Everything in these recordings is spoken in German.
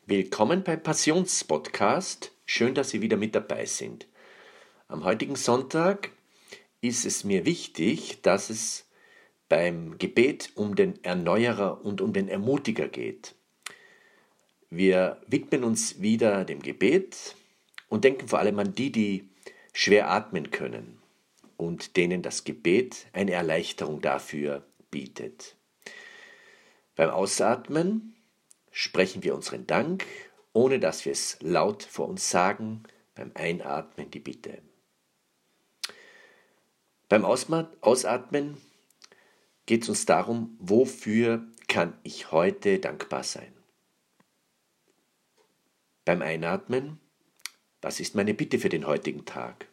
Willkommen beim Passionspodcast. Schön, dass Sie wieder mit dabei sind. Am heutigen Sonntag ist es mir wichtig, dass es beim Gebet um den Erneuerer und um den Ermutiger geht. Wir widmen uns wieder dem Gebet und denken vor allem an die schwer atmen können und denen das Gebet eine Erleichterung dafür bietet. Beim Ausatmen sprechen wir unseren Dank, ohne dass wir es laut vor uns sagen, beim Einatmen die Bitte. Beim Ausatmen geht es uns darum, wofür kann ich heute dankbar sein? Beim Einatmen, was ist meine Bitte für den heutigen Tag?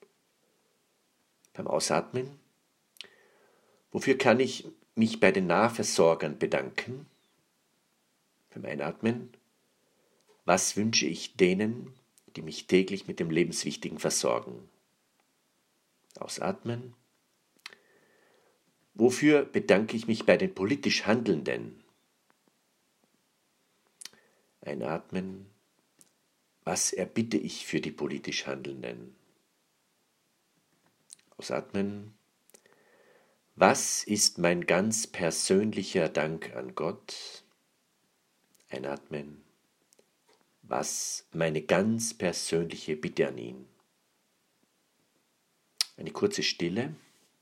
Beim Ausatmen, wofür kann ich mich bei den Nahversorgern bedanken? Beim Einatmen, was wünsche ich denen, die mich täglich mit dem Lebenswichtigen versorgen? Ausatmen. Wofür bedanke ich mich bei den politisch Handelnden? Einatmen. Was erbitte ich für die politisch Handelnden? Ausatmen. Was ist mein ganz persönlicher Dank an Gott? Einatmen. Was meine ganz persönliche Bitte an ihn? Eine kurze Stille.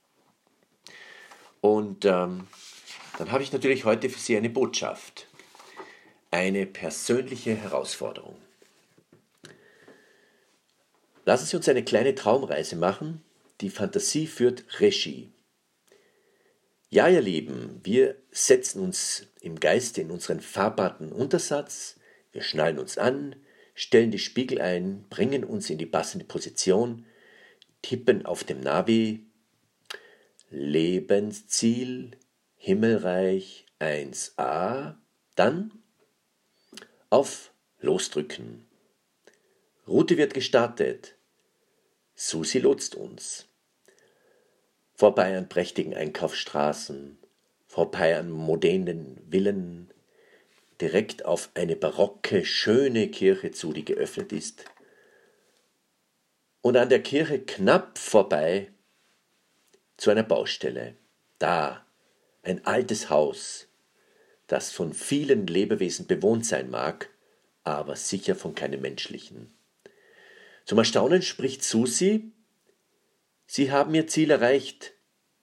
Und dann habe ich natürlich heute für Sie eine Botschaft. Eine persönliche Herausforderung. Lassen Sie uns eine kleine Traumreise machen. Die Fantasie führt Regie. Ja, ihr Lieben, wir setzen uns im Geiste in unseren farbarten Untersatz, wir schnallen uns an, stellen die Spiegel ein, bringen uns in die passende Position, tippen auf dem Navi Lebensziel, Himmelreich 1a, dann auf Losdrücken. Route wird gestartet. Susi lotst uns. Vorbei an prächtigen Einkaufsstraßen, vorbei an modernen Villen, direkt auf eine barocke, schöne Kirche zu, die geöffnet ist. Und an der Kirche knapp vorbei zu einer Baustelle. Da ein altes Haus, das von vielen Lebewesen bewohnt sein mag, aber sicher von keinem menschlichen. Zum Erstaunen spricht Susi: Sie haben Ihr Ziel erreicht.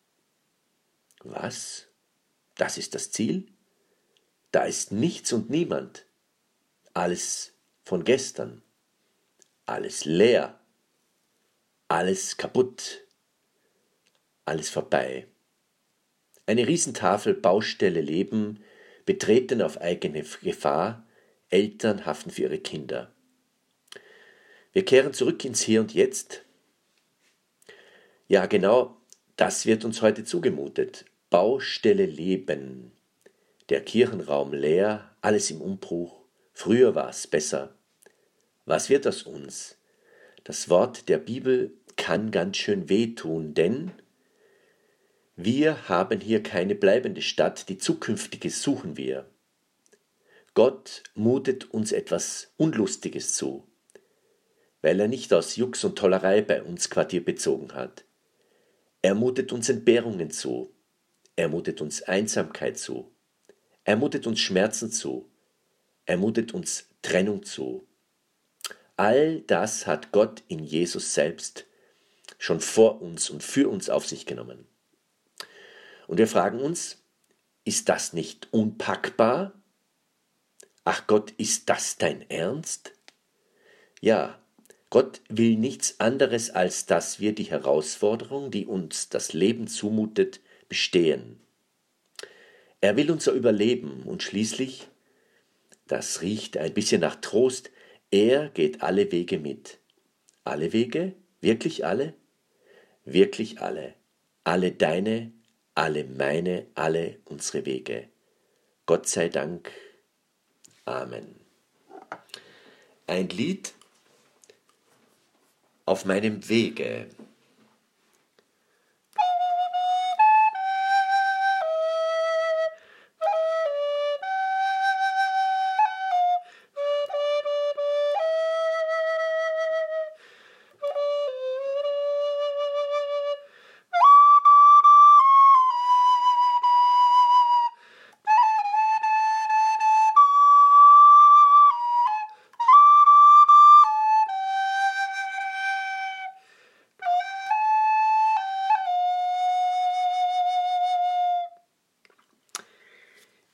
Was? Das ist das Ziel? Da ist nichts und niemand. Alles von gestern. Alles leer. Alles kaputt. Alles vorbei. Eine Riesentafel Baustelle Leben, betreten auf eigene Gefahr, Eltern haften für ihre Kinder. Wir kehren zurück ins Hier und Jetzt. Ja, genau, das wird uns heute zugemutet. Baustelle Leben. Der Kirchenraum leer, alles im Umbruch. Früher war es besser. Was wird aus uns? Das Wort der Bibel kann ganz schön wehtun, denn wir haben hier keine bleibende Stadt, die zukünftige suchen wir. Gott mutet uns etwas Unlustiges zu, weil er nicht aus Jux und Tollerei bei uns Quartier bezogen hat. Er mutet uns Entbehrungen zu, er mutet uns Einsamkeit zu, er mutet uns Schmerzen zu, er mutet uns Trennung zu. All das hat Gott in Jesus selbst schon vor uns und für uns auf sich genommen. Und wir fragen uns, ist das nicht unpackbar? Ach Gott, ist das dein Ernst? Ja, Gott will nichts anderes, als dass wir die Herausforderung, die uns das Leben zumutet, bestehen. Er will unser Überleben und schließlich, das riecht ein bisschen nach Trost, er geht alle Wege mit. Alle Wege? Wirklich alle? Wirklich alle. Alle deine, alle meine, alle unsere Wege. Gott sei Dank. Amen. Ein Lied auf meinem Wege.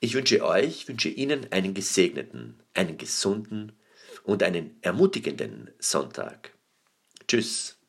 Ich wünsche Ihnen einen gesegneten, einen gesunden und einen ermutigenden Sonntag. Tschüss.